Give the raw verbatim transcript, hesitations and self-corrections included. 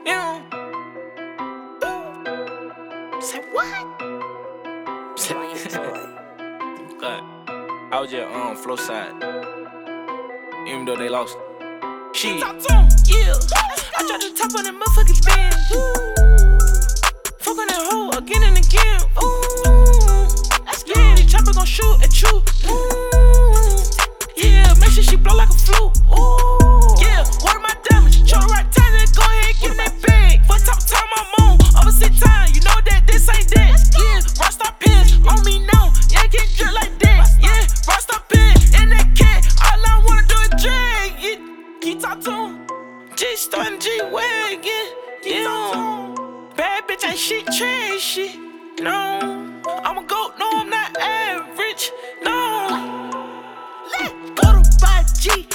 Yeah. Say what? Say God. I was just on um, flow side. Even though they lost. Shit. Talk to him. Yeah. I tried to top on that motherfucking band. Fuck on that hoe again and again. Ooh. Yeah, the chopper gon' shoot at you. Ooh. Yeah, make sure she blow like a flute. Ooh. Yeah, what am I damage? Show the right time, then go ahead, give me that bag. Fuck top time, I'm on. Overseas time, you know that this ain't that. Yeah, Rockstar pins on me now. Yeah, can't drip like that. Yeah, Rockstar pin in that cat. All I wanna do is drag it. Keep talk to him. G starting G wagon. Yeah. Bad bitch ain't shit, trash shit. No. I'm a goat, no, I'm not average. No. Let go to five G.